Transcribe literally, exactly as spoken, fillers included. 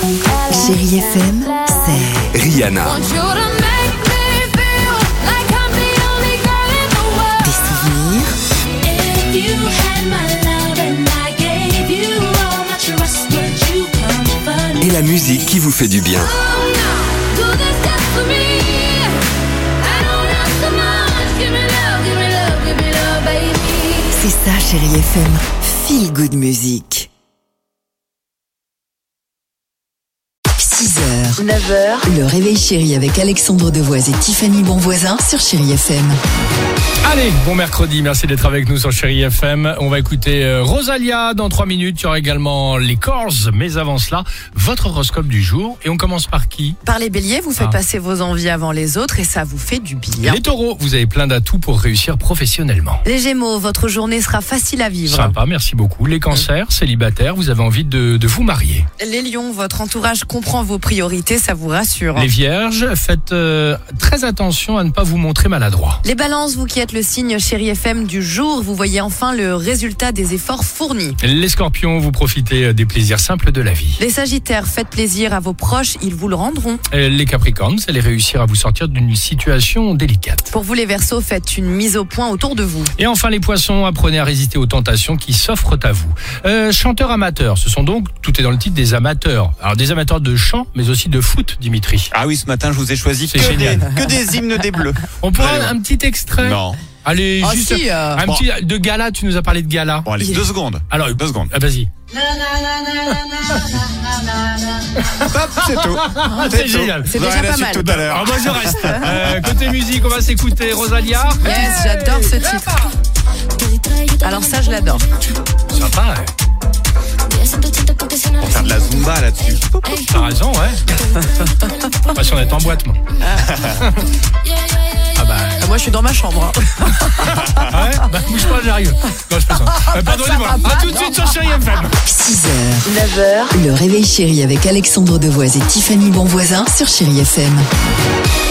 Chérie F M, c'est Rihanna. des souvenirs, Et la musique qui vous fait du bien. c'est ça Chérie F M, Feel Good Music. six heures, neuf heures, le réveil chéri avec Alexandre Devoise et Tiffany Bonvoisin sur Chérie F M. Allez, bon mercredi, merci d'être avec nous sur Chérie F M. On va écouter euh, Rosalia dans trois minutes. Il y aura également les Corrs, mais avant cela, votre horoscope du jour. Et on commence par qui? Par les béliers, vous faites Ah. passer vos envies avant les autres et ça vous fait du bien. Les taureaux, vous avez plein d'atouts pour réussir professionnellement. Les gémeaux, votre journée sera facile à vivre. Sympa, merci beaucoup. Les cancers, célibataires, vous avez envie de, de vous marier. Les lions, votre entourage comprend vos priorités, ça vous rassure. Les vierges, faites euh, très attention à ne pas vous montrer maladroit. Les balances, vous qui êtes le signe Chérie F M du jour, vous voyez enfin le résultat des efforts fournis. Les scorpions, vous profitez des plaisirs simples de la vie. Les sagittaires, faites plaisir à vos proches, ils vous le rendront. Et les capricornes, vous allez réussir à vous sortir d'une situation délicate. Pour vous les verseaux, faites une mise au point autour de vous. Et enfin les poissons, apprenez à résister aux tentations qui s'offrent à vous. Euh, chanteurs amateurs, ce sont donc, tout est dans le titre, des amateurs. Alors des amateurs de chant, mais aussi de foot, Dimitri. Ah oui, ce matin, je vous ai choisi C'est que génial. des, que des hymnes des Bleus. On pourra Allez, un, un petit extrait. Non. Allez, Ah juste si, euh, un bon. petit de gala, tu nous as parlé de gala. Bon, allez, deux secondes. Alors, Deux secondes. ah, vas-y. Hop, c'est tout. C'est tout. génial. C'est Vous déjà aurez la pas suite mal. tout à l'heure. Alors moi je reste. Euh, côté musique, on va s'écouter Rosalia. Yes, j'adore ce titre. Alors ça, je l'adore. Sympa, ouais. Pour faire de la Zumba là-dessus. T'as raison, ouais. Pas si on est en boîte, moi. Ah bah, Ah, moi, je suis dans ma chambre. hein. ah ouais, bah bouge pas, j'arrive. Non, je plaisante. Euh, Pardonnez-moi. À tout de suite sur Chérie F M. six heures, neuf heures, le réveil chéri avec Alexandre Devoise et Tiffany Bonvoisin sur Chérie F M.